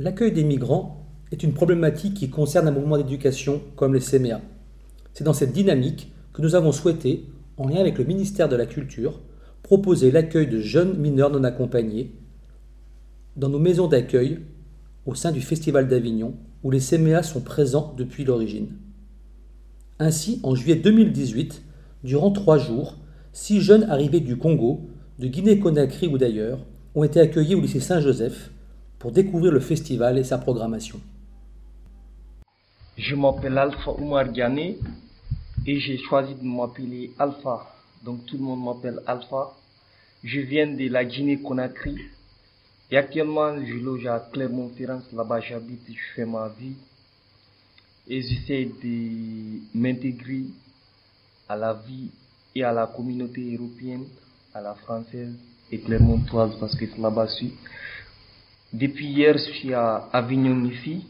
L'accueil des migrants est une problématique qui concerne un mouvement d'éducation comme les CMA. C'est dans cette dynamique que nous avons souhaité, en lien avec le ministère de la Culture, proposer l'accueil de jeunes mineurs non accompagnés dans nos maisons d'accueil au sein du Festival d'Avignon, où les CMA sont présents depuis l'origine. Ainsi, en juillet 2018, durant 3 jours, 6 jeunes arrivés du Congo, de Guinée-Conakry ou d'ailleurs, ont été accueillis au lycée Saint-Joseph pour découvrir le festival et sa programmation. Je m'appelle Alpha Oumar Diané et j'ai choisi de m'appeler Alpha. Donc tout le monde m'appelle Alpha. Je viens de la Guinée-Conakry et actuellement je loge à Clermont-Ferrand. Là-bas j'habite, je fais ma vie et j'essaie de m'intégrer à la vie et à la communauté européenne, à la française et clermontoise parce que là-bas je suis. Depuis hier, je suis à Avignon ici,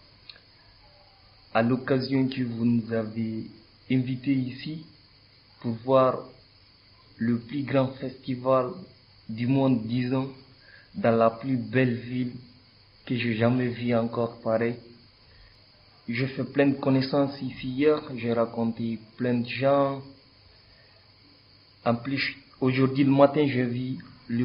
à l'occasion que vous nous avez invités ici pour voir le plus grand festival du monde, disons, dans la plus belle ville que j'ai jamais vue encore pareil. Je fais plein de connaissances ici hier, j'ai raconté plein de gens. En plus, aujourd'hui le matin, j'ai vu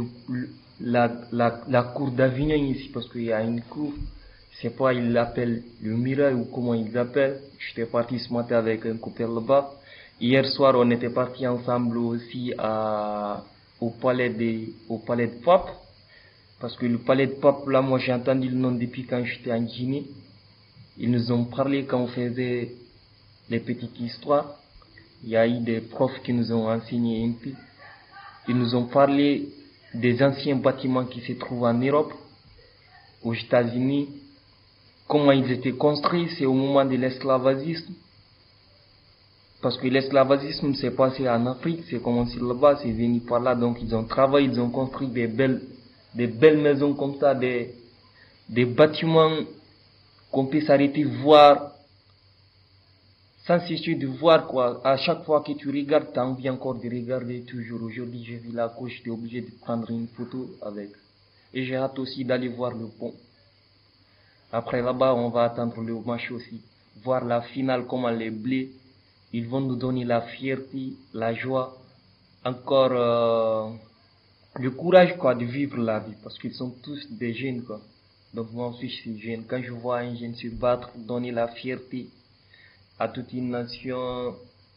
la cour d'Avignon ici parce qu'il y a une cour, je sais pas, ils l'appellent le Mirail ou comment ils l'appellent. J'étais parti ce matin avec un copain là-bas. Hier soir, on était parti ensemble aussi au palais de Pape. Parce que le palais de Pape, là, moi j'ai entendu le nom depuis quand j'étais en Guinée. Ils nous ont parlé quand on faisait les petites histoires. Il y a eu des profs qui nous ont enseigné un peu. Ils nous ont parlé des anciens bâtiments qui se trouvent en Europe, aux États-Unis, comment ils étaient construits, c'est au moment de l'esclavagisme. Parce que l'esclavagisme s'est passé en Afrique, c'est commencé là-bas, c'est venu par là, donc ils ont travaillé, ils ont construit des belles maisons comme ça, des bâtiments qu'on peut s'arrêter voir, sans cesser de voir quoi. À chaque fois que tu regardes, tu as envie encore de regarder toujours. Aujourd'hui, j'ai vu la cour, j'étais obligé de prendre une photo avec. Et j'ai hâte aussi d'aller voir le pont. Après là-bas, on va attendre le match aussi. Voir la finale, comment les Bleus, ils vont nous donner la fierté, la joie, encore le courage quoi de vivre la vie. Parce qu'ils sont tous des jeunes quoi. Donc moi aussi je suis jeune. Quand je vois un jeune se battre, donner la fierté à toute une nation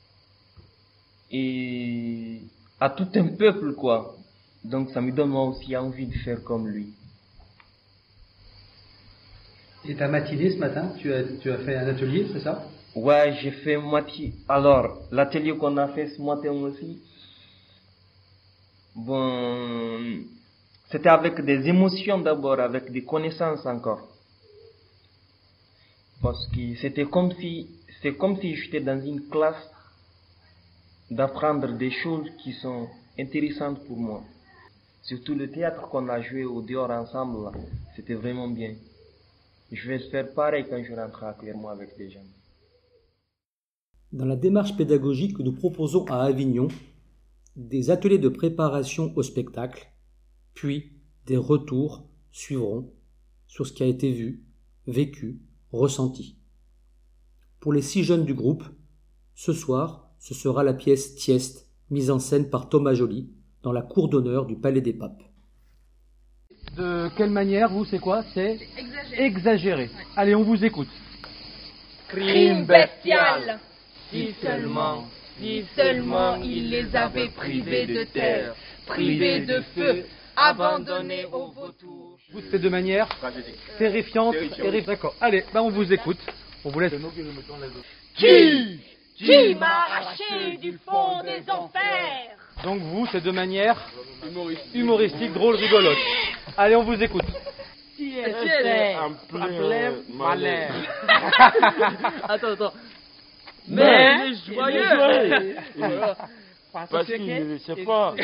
et à tout un peuple quoi. Donc ça me donne moi aussi envie de faire comme lui. Et ta matinée ce matin, tu as fait un atelier, c'est ça? Ouais, j'ai fait matinée. Alors, l'atelier qu'on a fait ce matin aussi, bon, c'était avec des émotions d'abord, avec des connaissances encore. Parce que c'est comme si j'étais dans une classe d'apprendre des choses qui sont intéressantes pour moi. Surtout le théâtre qu'on a joué au dehors ensemble, là, c'était vraiment bien. Je vais faire pareil quand je rentre à Clermont avec des gens. Dans la démarche pédagogique que nous proposons à Avignon, des ateliers de préparation au spectacle, puis des retours suivront sur ce qui a été vu, vécu, ressenti. Pour les 6 jeunes du groupe, ce soir, ce sera la pièce Tieste, mise en scène par Thomas Joly, dans la cour d'honneur du Palais des Papes. De quelle manière, vous, c'est quoi? C'est exagéré. Ouais. Allez, on vous écoute. Crime bestial. Si seulement il les avait privés de terre, privés de feu, abandonnés aux vautours. Vous, c'est de manière terrifiante. D'accord. Allez, on vous écoute. On vous laisse. Qui m'a arraché du fond des enfers? Donc vous, c'est de manière humoristique, drôle, rigolote. Allez, on vous écoute. C'est un plein malheur. Attends. Mais joyeux. Parce qu'il ne sait pas.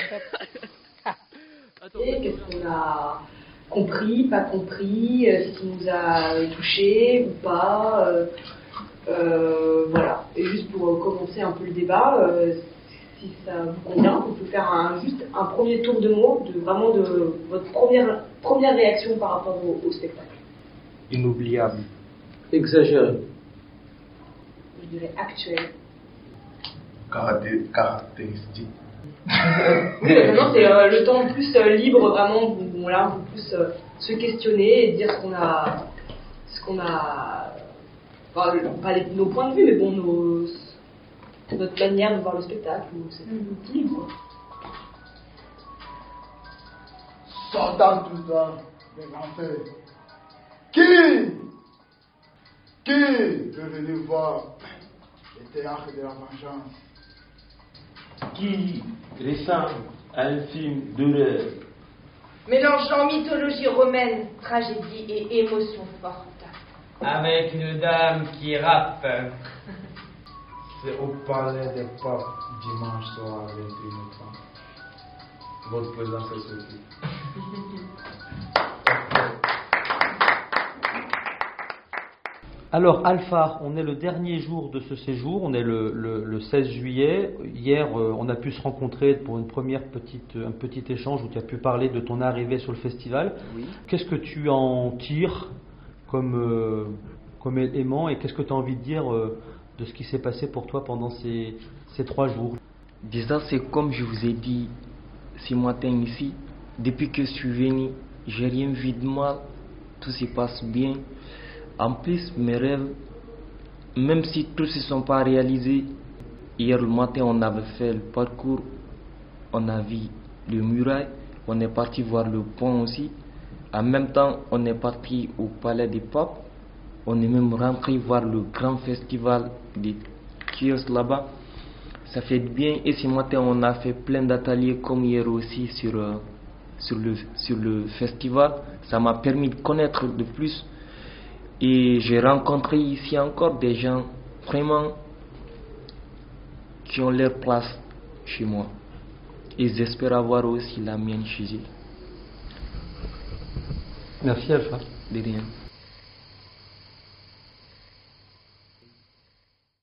Qu'est-ce qu'on a compris, pas compris, ce qui nous a touché ou pas. Voilà. Et juste pour commencer un peu le débat, si ça vous convient, on peut faire juste un premier tour de mots, de votre première réaction par rapport au spectacle. inoubliable. Exagéré. Je dirais actuel. Caractéristique. Maintenant, c'est le temps plus libre, vraiment, où là, on peut plus se questionner et dire ce qu'on a, enfin, pas nos points de vue, mais bon, notre manière de voir le spectacle, ou c'est libre. Sortant tout ça, des grands frères. Qui peut venir voir le théâtre de la vengeance? Qui ressemble à un film d'horreur? Mélangeant mythologie romaine, tragédie et émotion forte. Avec une dame qui rappe. C'est au Palais des Papes dimanche soir à 21h30. Votre présence est souhaitée. Alors Alpha, on est le dernier jour de ce séjour, on est le 16 juillet. Hier, on a pu se rencontrer pour un petit échange où tu as pu parler de ton arrivée sur le festival. Oui. Qu'est-ce que tu en tires comme élément et qu'est-ce que tu as envie de dire de ce qui s'est passé pour toi pendant ces 3 jours? Déjà, c'est comme je vous ai dit ce matin ici, depuis que je suis venu, j'ai rien vu de mal, tout se passe bien. En plus, mes rêves, même si tous ne se sont pas réalisés, hier le matin on avait fait le parcours, on a vu le muraille, on est parti voir le pont aussi. En même temps, on est parti au Palais des Papes, on est même rentré voir le grand festival des kiosques là-bas. Ça fait du bien et ce matin on a fait plein d'ateliers comme hier aussi sur le festival. Ça m'a permis de connaître de plus. Et j'ai rencontré ici encore des gens vraiment qui ont leur place chez moi. Et j'espère avoir aussi la mienne chez eux. Merci Alpha. De rien.